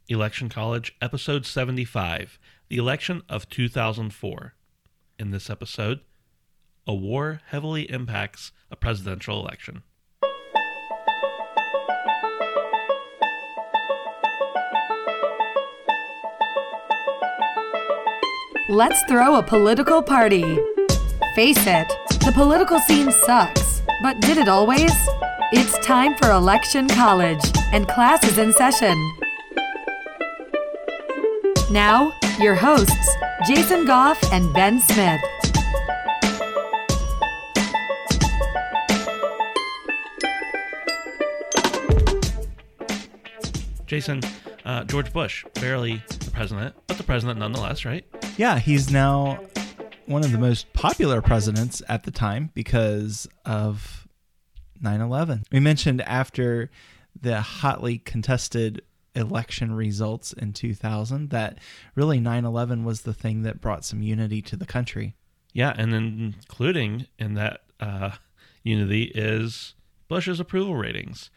Election College, episode 75, the election of 2004. In this episode, a war heavily impacts a presidential election. Let's throw a political party. Face it, the political scene sucks, but did it always? It's time for Election College, and class is in session. Now, your hosts, Jason Goff and Ben Smith. Jason, George Bush, barely the president, but the president nonetheless, right? Yeah, he's now one of the most popular presidents at the time because of 9/11. We mentioned after the hotly contested election results in 2000 that really 9/11 was the thing that brought some unity to the country. Yeah, and then including in that unity is Bush's approval ratings.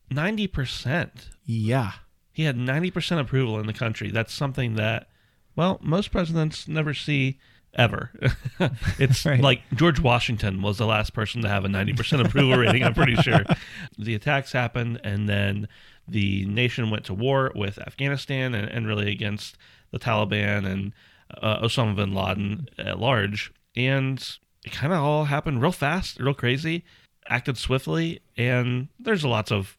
90%. Yeah. He had 90% approval in the country. That's something that, well, most presidents never see ever. It's right. Like George Washington was the last person to have a 90% approval rating, I'm pretty sure. The attacks happened, and then the nation went to war with Afghanistan and really against the Taliban and Osama bin Laden at large. And it kind of all happened real fast, real crazy, acted swiftly, and there's lots of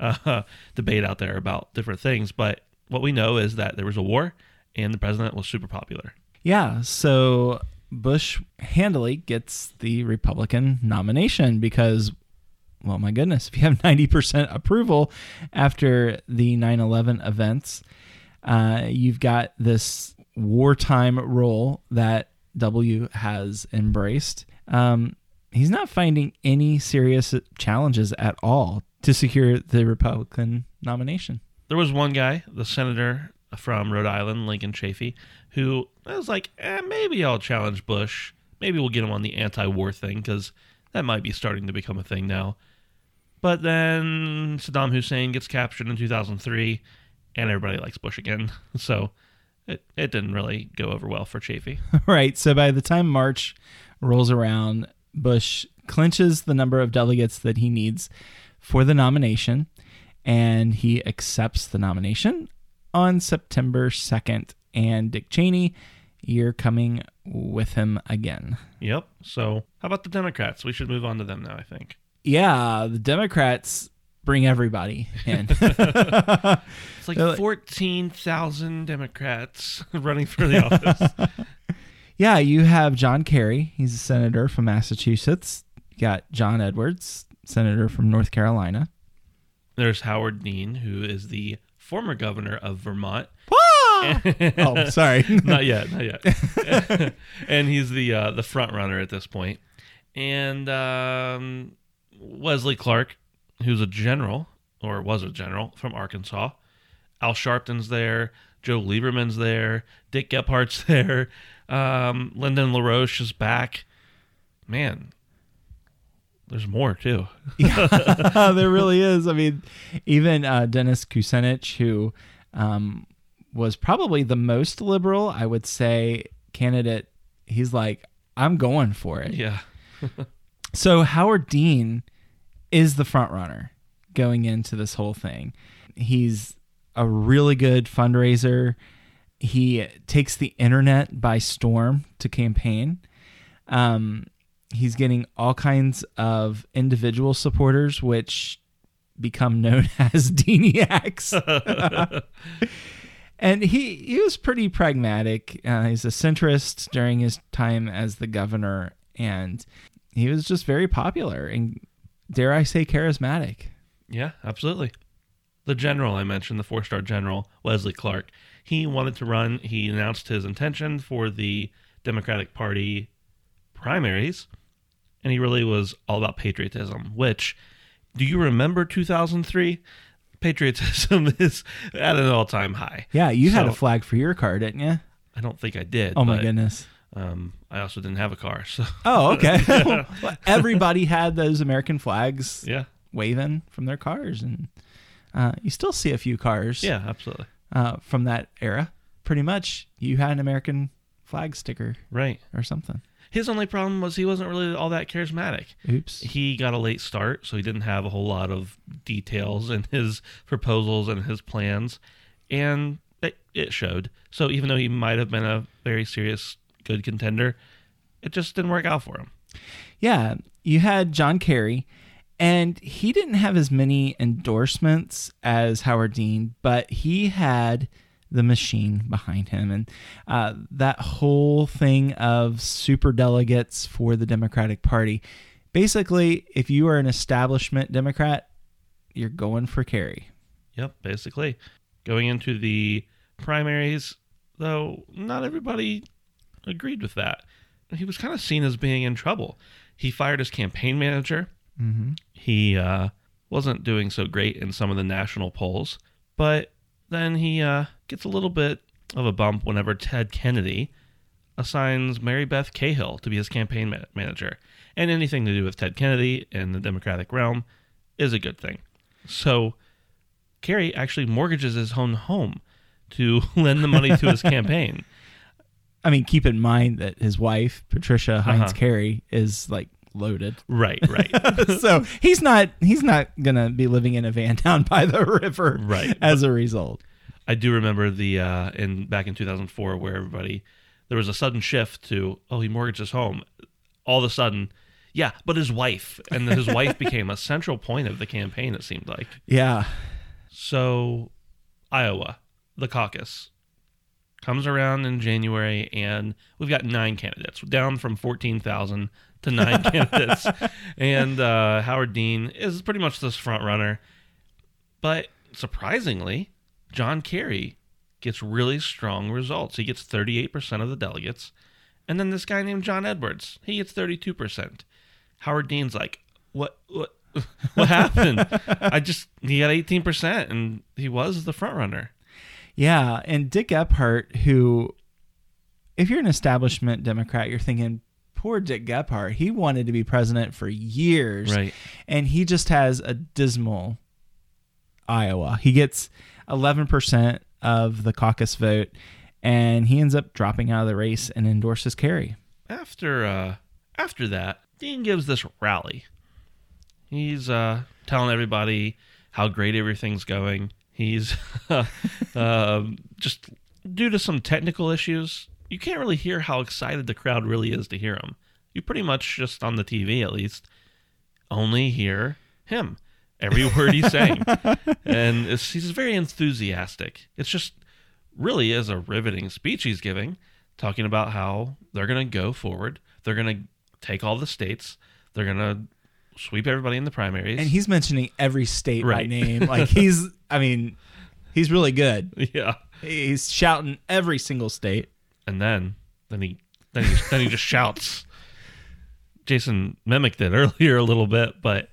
debate out there about different things, but what we know is that there was a war and the president was super popular. Yeah, so Bush handily gets the Republican nomination because, well, my goodness, if you have 90% approval after the 9/11 events, you've got this wartime role that W has embraced. He's not finding any serious challenges at all to secure the Republican nomination. There was one guy, the senator from Rhode Island, Lincoln Chafee, who was like, maybe I'll challenge Bush. Maybe we'll get him on the anti-war thing, because that might be starting to become a thing now. But then Saddam Hussein gets captured in 2003, and everybody likes Bush again. So it didn't really go over well for Chafee. Right, so by the time March rolls around, Bush clinches the number of delegates that he needs for the nomination, and he accepts the nomination on September 2nd. And Dick Cheney, you're coming with him again. Yep. So how about the Democrats? We should move on to them now, I think. Yeah, the Democrats bring everybody in. It's like 14,000 Democrats running for the office. Yeah, you have John Kerry. He's a senator from Massachusetts. You got John Edwards, senator from North Carolina. There's Howard Dean, who is the former governor of Vermont. Oh, sorry. Not yet. And he's the front runner at this point. And Wesley Clark, who's a general, or was a general, from Arkansas. Al Sharpton's there. Joe Lieberman's there. Dick Gephardt's there. Lyndon LaRoche is back. Man, there's more, too. Yeah, there really is. I mean, even Dennis Kucinich, who was probably the most liberal, I would say, candidate, he's like, I'm going for it. Yeah. So Howard Dean is the front runner going into this whole thing. He's a really good fundraiser. He takes the internet by storm to campaign. He's getting all kinds of individual supporters, which become known as Deaniacs. And he was pretty pragmatic. He's a centrist during his time as the governor, and he was just very popular and, dare I say, charismatic. Yeah, absolutely. The general I mentioned, the 4-star general, Wesley Clark, he wanted to run. He announced his intention for the Democratic Party primaries, and he really was all about patriotism, which, do you remember 2003? Patriotism is at an all-time high. Yeah, you had a flag for your car, didn't you? I don't think I did. Oh, my goodness. I also didn't have a car. So. Oh, okay. Well, everybody had those American flags waving from their cars, and you still see a few cars. Yeah, absolutely. from that era. Pretty much, you had an American flag sticker, Right. or something. His only problem was he wasn't really all that charismatic. Oops. He got a late start, so he didn't have a whole lot of details in his proposals and his plans, and it showed. So even though he might have been a very serious, good contender, it just didn't work out for him. Yeah, you had John Kerry, and he didn't have as many endorsements as Howard Dean, but he had the machine behind him. And that whole thing of super delegates for the Democratic Party. Basically, if you are an establishment Democrat, you're going for Kerry. Yep, basically. Going into the primaries, though, not everybody agreed with that. He was kind of seen as being in trouble. He fired his campaign manager. Mm-hmm. He wasn't doing so great in some of the national polls, but then he gets a little bit of a bump whenever Ted Kennedy assigns Mary Beth Cahill to be his campaign manager. And anything to do with Ted Kennedy in the Democratic realm is a good thing. So Kerry actually mortgages his own home to lend the money to his campaign. I mean, keep in mind that his wife, Patricia Hines Kerry, is like loaded. Right. So he's not gonna be living in a van down by the river, Right. as a result. I do remember the back in 2004 where there was a sudden shift to, he mortgaged his home. All of a sudden, yeah, but his wife, and his wife became a central point of the campaign, it seemed like. Yeah. So Iowa, the caucus, comes around in January, and we've got 9 candidates, down from 14,000 to 9 candidates. And Howard Dean is pretty much this front runner. But surprisingly, John Kerry gets really strong results. He gets 38% of the delegates. And then this guy named John Edwards, he gets 32%. Howard Dean's like, what happened? He got 18%, and he was the front runner. Yeah, and Dick Gephardt, who, if you're an establishment Democrat, you're thinking, poor Dick Gephardt, he wanted to be president for years. Right. And he just has a dismal Iowa. He gets 11% of the caucus vote, and he ends up dropping out of the race and endorses Kerry. After that, Dean gives this rally. He's telling everybody how great everything's going. He's just due to some technical issues, you can't really hear how excited the crowd really is to hear him. You pretty much, just on the TV at least, only hear him. Every word he's saying. And he's very enthusiastic. It's just really is a riveting speech he's giving, talking about how they're going to go forward. They're going to take all the states. They're going to sweep everybody in the primaries. And he's mentioning every state Right. by name. Like he's really good. Yeah. He's shouting every single state. And then he just shouts. Jason mimicked it earlier a little bit, but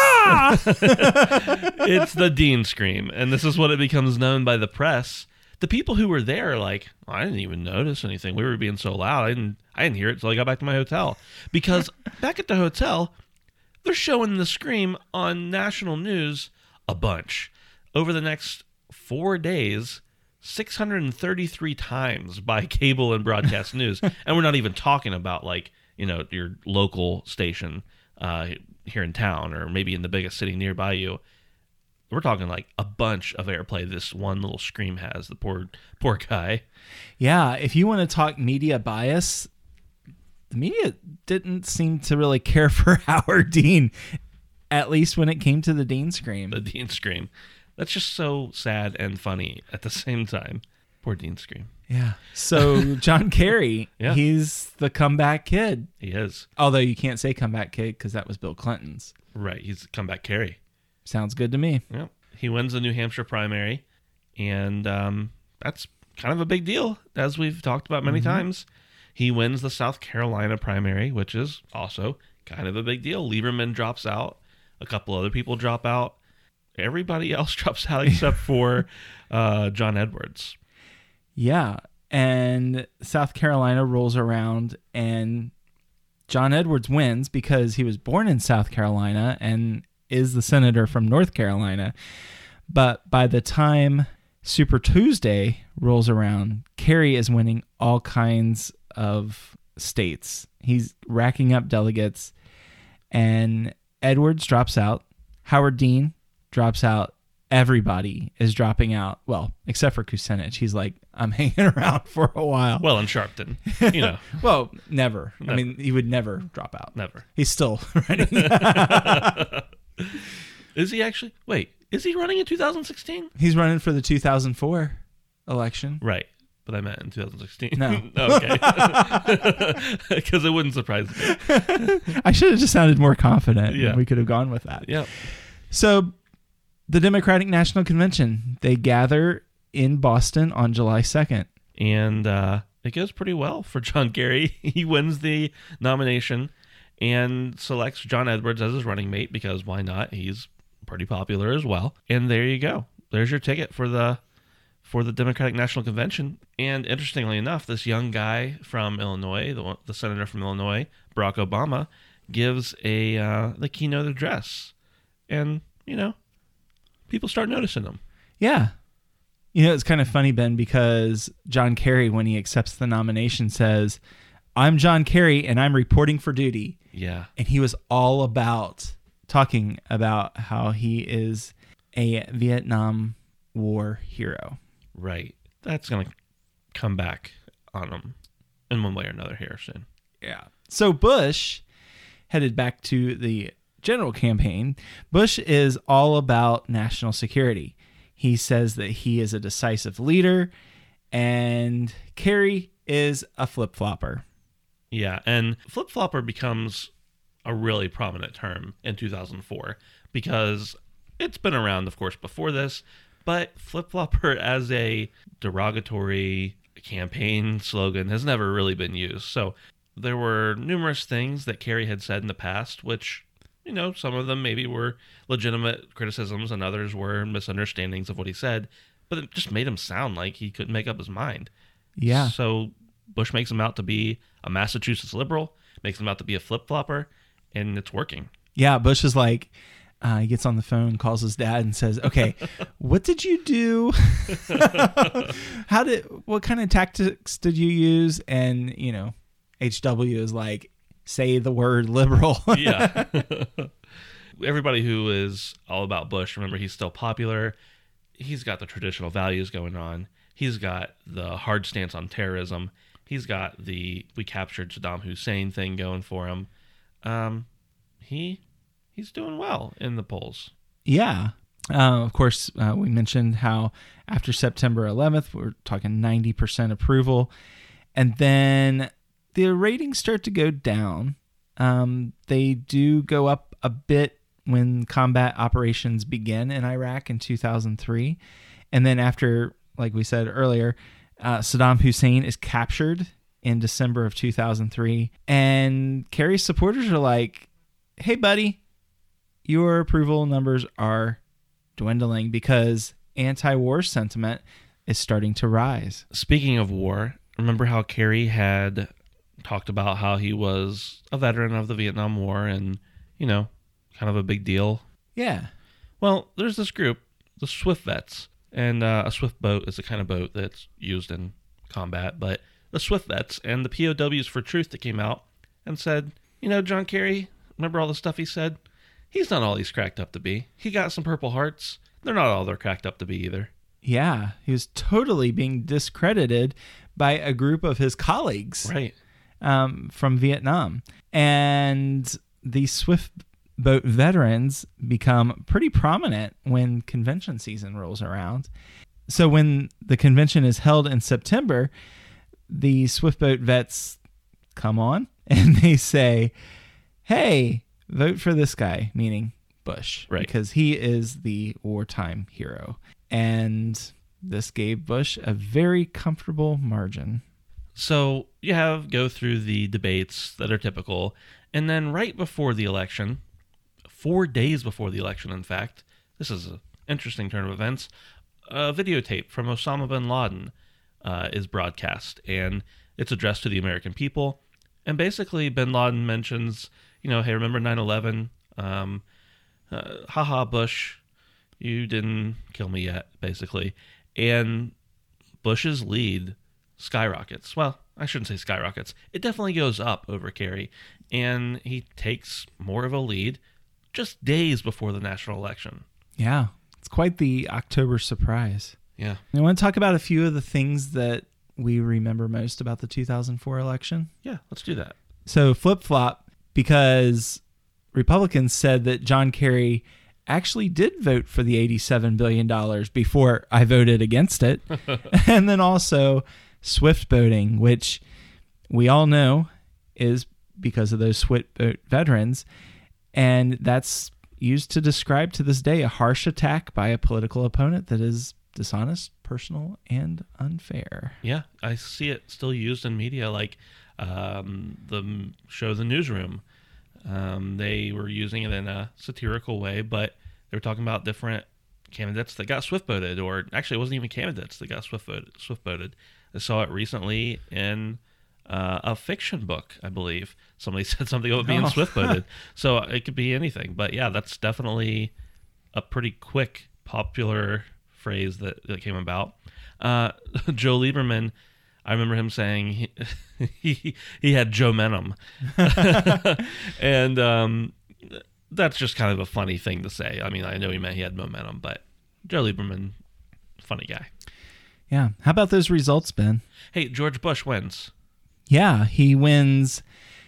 it's the Dean scream, and this is what it becomes known by the press. The people who were there are like, I didn't even notice anything. We were being so loud. I didn't hear it until I got back to my hotel. Because back at the hotel, they're showing the scream on national news a bunch. Over the next 4 days, 633 times by cable and broadcast news. And we're not even talking about your local station here in town, or maybe in the biggest city nearby you. We're talking like a bunch of airplay this one little scream has. The poor guy. Yeah, if you want to talk media bias, the media didn't seem to really care for Howard Dean, at least when it came to the Dean scream. The Dean scream. That's just so sad and funny at the same time. Poor Dean scream. Yeah. So John Kerry, Yeah. He's the comeback kid. He is. Although you can't say comeback kid because that was Bill Clinton's. Right. He's comeback Kerry. Sounds good to me. Yeah. He wins the New Hampshire primary, and that's kind of a big deal, as we've talked about many times. He wins the South Carolina primary, which is also kind of a big deal. Lieberman drops out. A couple other people drop out. Everybody else drops out except for John Edwards. Yeah. And South Carolina rolls around, and John Edwards wins because he was born in South Carolina and is the senator from North Carolina. But by the time Super Tuesday rolls around. Kerry is winning all kinds of states. He's racking up delegates, and Edwards drops out. Howard Dean drops out. Everybody is dropping out. Well, except for Kucinich. He's like, I'm hanging around for a while. Well, and Sharpton, Well, never. I mean, he would never drop out. Never. He's still running. Is he actually? Wait, is he running in 2016? He's running for the 2004 election. Right. But I meant in 2016. No. Okay. Because it wouldn't surprise me. I should have just sounded more confident. Yeah. We could have gone with that. Yep. So the Democratic National Convention, they gather in Boston on July 2nd. And it goes pretty well for John Kerry. He wins the nomination and selects John Edwards as his running mate because why not? He's pretty popular as well. And there you go. There's your ticket for the Democratic National Convention. And interestingly enough, this young guy from Illinois, the senator from Illinois, Barack Obama, gives the keynote address. And, people start noticing him. Yeah. It's kind of funny, Ben, because John Kerry, when he accepts the nomination, says, I'm John Kerry and I'm reporting for duty. Yeah. And he was all about talking about how he is a Vietnam War hero. Right. That's going to come back on him in one way or another here soon. Yeah. So Bush headed back to the general campaign. Bush is all about national security. He says that he is a decisive leader, and Kerry is a flip-flopper. Yeah, and flip-flopper becomes a really prominent term in 2004 because it's been around, of course, before this, but flip-flopper as a derogatory campaign slogan has never really been used. So there were numerous things that Kerry had said in the past, which, some of them maybe were legitimate criticisms and others were misunderstandings of what he said, but it just made him sound like he couldn't make up his mind. Yeah. So Bush makes him out to be a Massachusetts liberal, makes him out to be a flip-flopper, and it's working. Yeah, Bush is like, he gets on the phone, calls his dad, and says, "Okay, what did you do? What kind of tactics did you use?" And HW is like, "Say the word liberal." Yeah. Everybody who is all about Bush, remember, he's still popular. He's got the traditional values going on. He's got the hard stance on terrorism. He's got the "we captured Saddam Hussein" thing going for him. He's doing well in the polls. Yeah. Of course, we mentioned how after September 11th, we're talking 90% approval. And then the ratings start to go down. They do go up a bit when combat operations begin in Iraq in 2003. And then after, like we said earlier, Saddam Hussein is captured in December of 2003. And Kerry's supporters are like, hey, buddy, your approval numbers are dwindling because anti-war sentiment is starting to rise. Speaking of war, remember how Kerry had talked about how he was a veteran of the Vietnam War and, kind of a big deal? Yeah. Well, there's this group, the Swift Vets, and a Swift boat is the kind of boat that's used in combat, but the Swift Vets and the POWs for Truth that came out and said, John Kerry, remember all the stuff he said? He's not all he's cracked up to be. He got some Purple Hearts. They're not all they're cracked up to be either. Yeah, he was totally being discredited by a group of his colleagues, right, from Vietnam. And the Swift boat veterans become pretty prominent when convention season rolls around. So when the convention is held in September, the Swift boat vets come on and they say, hey, vote for this guy, meaning Bush, right? Because he is the wartime hero. And this gave Bush a very comfortable margin. So you go through the debates that are typical, and then right before the election, 4 days before the election, in fact, this is an interesting turn of events, a videotape from Osama bin Laden is broadcast, and it's addressed to the American people. And basically, bin Laden mentions, hey, remember 9/11? Haha, Bush, you didn't kill me yet, basically. and Bush's lead skyrockets. Well, I shouldn't say skyrockets. It definitely goes up over Kerry, and he takes more of a lead just days before the national election. Yeah, it's quite the October surprise. Yeah. I want to talk about a few of the things that we remember most about the 2004 election. Yeah, let's do that. So flip-flop, because Republicans said that John Kerry actually did vote for the $87 billion before I voted against it. And then also swift boating, which we all know is because of those swift boat veterans. And that's used to describe to this day a harsh attack by a political opponent that is dishonest, personal, and unfair. Yeah, I see it still used in media, like the show The Newsroom. They were using it in a satirical way, but they were talking about different candidates that got swift-boated, or actually it wasn't even candidates that got swift-boated. I saw it recently in a fiction book, I believe. Somebody said something about being swift-boated. So it could be anything. But yeah, that's definitely a pretty quick, popular phrase that came about. Joe Lieberman, I remember him saying he had Joe Menem. And that's just kind of a funny thing to say. I mean, I know he meant he had momentum, but Joe Lieberman, funny guy. Yeah. How about those results, Ben? Hey, George Bush wins. Yeah, he wins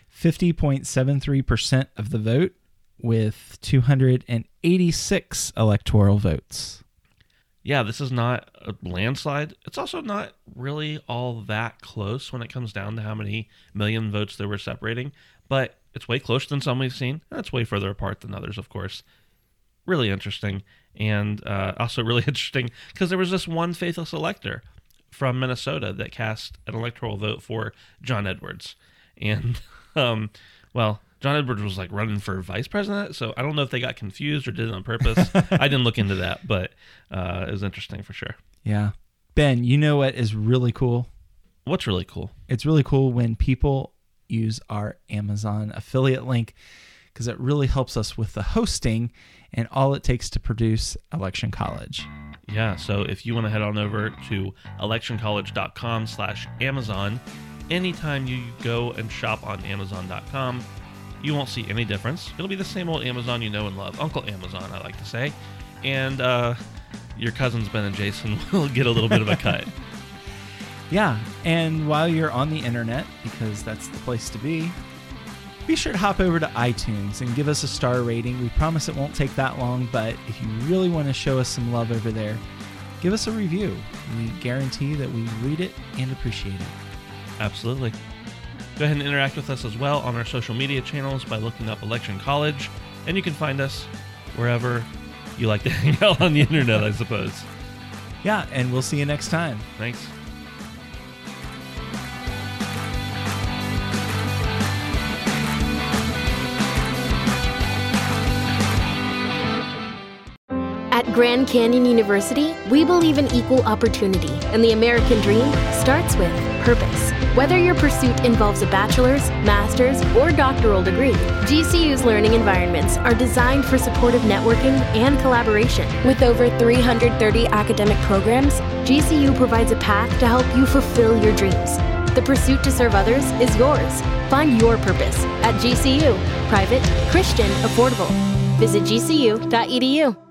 50.73% of the vote with 286 electoral votes. Yeah, this is not a landslide. It's also not really all that close when it comes down to how many million votes there were separating, but it's way closer than some we've seen. That's way further apart than others, of course. Really interesting, and also really interesting because there was this one faithless elector from Minnesota that cast an electoral vote for John Edwards. And, well, John Edwards was like running for vice president, so I don't know if they got confused or did it on purpose. I didn't look into that, but it was interesting for sure. Yeah. Ben, you know what is really cool? What's really cool? It's really cool when people use our Amazon affiliate link because it really helps us with the hosting and all it takes to produce Election College. Yeah, so if you want to head on over to electioncollege.com/Amazon, anytime you go and shop on Amazon.com, you won't see any difference. It'll be the same old Amazon you know and love. Uncle Amazon, I like to say. And your cousins Ben and Jason will get a little bit of a cut. Yeah, and while you're on the internet, because that's the place to be sure to hop over to iTunes and give us a star rating. We promise it won't take that long, but if you really want to show us some love over there, give us a review. We guarantee that we read it and appreciate it. Absolutely. Go ahead and interact with us as well on our social media channels by looking up Election College, and you can find us wherever you like to hang out on the internet, I suppose. Yeah, and we'll see you next time. Thanks. At Grand Canyon University, we believe in equal opportunity, and the American dream starts with purpose. Whether your pursuit involves a bachelor's, master's, or doctoral degree, GCU's learning environments are designed for supportive networking and collaboration. With over 330 academic programs, GCU provides a path to help you fulfill your dreams. The pursuit to serve others is yours. Find your purpose at GCU. Private, Christian, affordable. Visit gcu.edu.